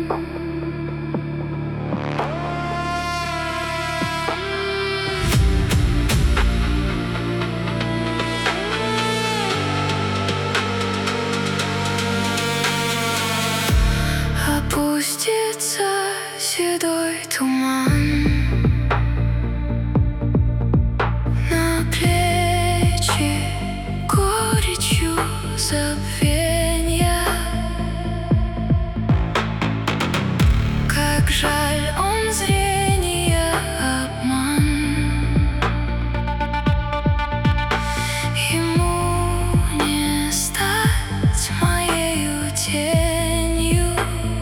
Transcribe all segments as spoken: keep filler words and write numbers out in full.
Опустится седой туман на плечи горечью забвенья. Как жаль, он зрения обман. Ему не стать моею тенью.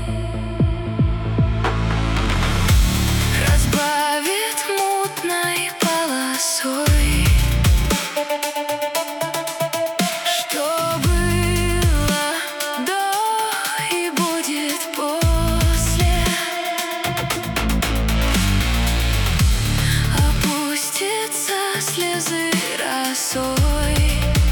Разбавит мутной полосой, что было до и будет после. Опустится слезы росой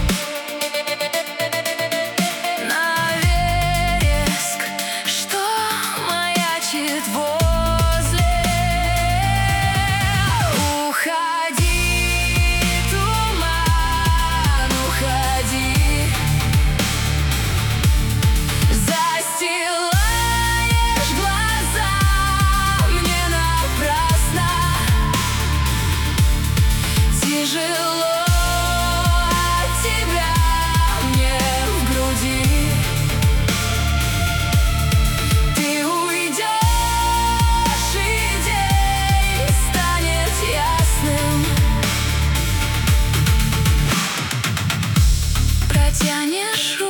на вереск, что маячит возле. Уходи, туман, уходи, застилаешь глаза мне напрасно. Тяжело от тебя мне в груди. Ты уйдешь, и день станет ясным. Протянешь